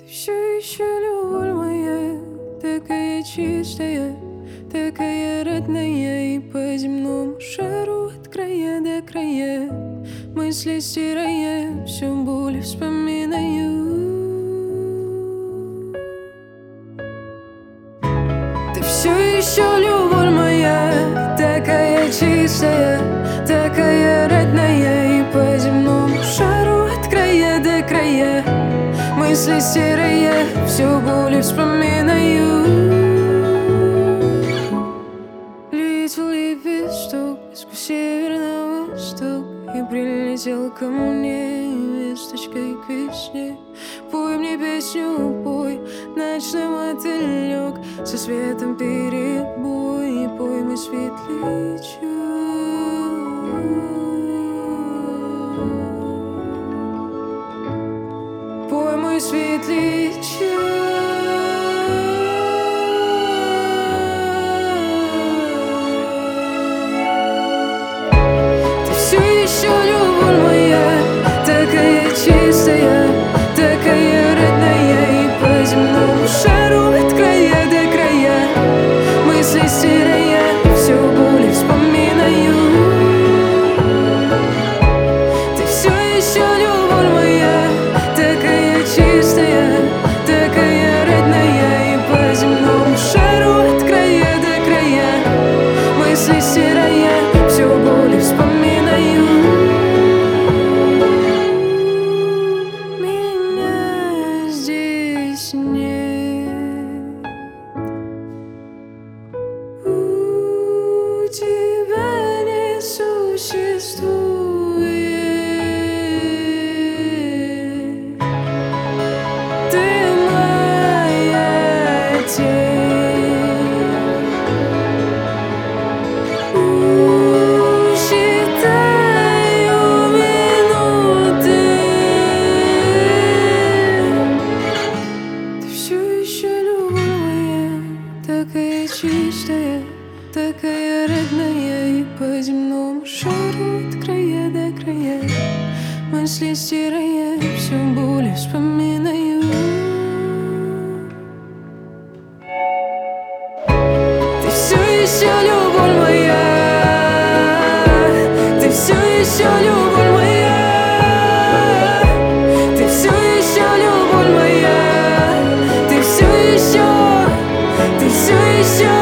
Все еще любовь моя, такая чистая, такая родная, и по земному шару от края до края мысли стирая, все боли вспоминаю. Ты все еще любовь моя, такая чистая, такая родная, и по земному шару от края до края мысли серые, все боли вспоминаю. Летел лепесток сквозь северный восток и прилетел ко мне весточкой к весне. Пой мне песню, пой, ночной мотылек, со светом перебой, пой мой светлячок. Пой мой светлячок. Ты все еще любовь моя, такая чистая, такая родная, и по земному шару от края до края мысли стирая, все боли вспоминаю. Ты все еще любовь моя, такая чистая, такая родная, и по земному шару от края до края мысли стирая, все боли вспоминаю. Меня здесь нет, у тебя не существует. Ты моя тень, считаю минуты. Ты все еще любовь моя, такая чистая, такая родная, и по земному шару от края до края мысли стирая, все боли вспоминаю. Ты все еще любовь моя, ты все еще любовь моя, ты все еще любовь моя, ты все еще, ты все еще.